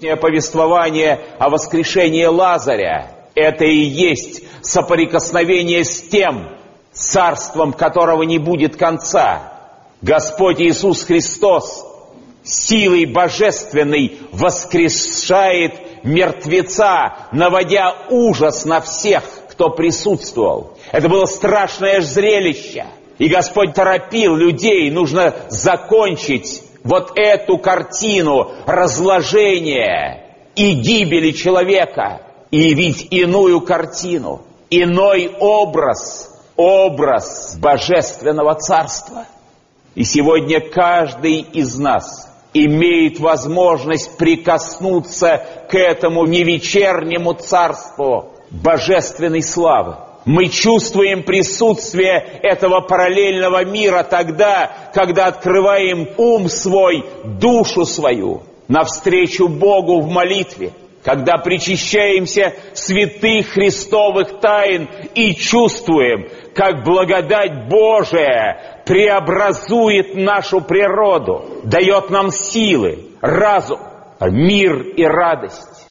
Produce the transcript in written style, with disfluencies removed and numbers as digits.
Повествование о воскрешении Лазаря – это и есть соприкосновение с тем царством, которого не будет конца. Господь Иисус Христос силой божественной воскрешает мертвеца, наводя ужас на всех, кто присутствовал. Это было страшное зрелище. И Господь торопил людей, нужно закончить вот эту картину разложения и гибели человека, и явить иную картину, иной образ Божественного Царства. И сегодня каждый из нас имеет возможность прикоснуться к этому невечернему царству божественной славы. Мы чувствуем присутствие этого параллельного мира тогда, когда открываем ум свой, душу свою, навстречу Богу в молитве, когда причащаемся святых Христовых тайн и чувствуем, как благодать Божия преобразует нашу природу, дает нам силы, разум, мир и радость.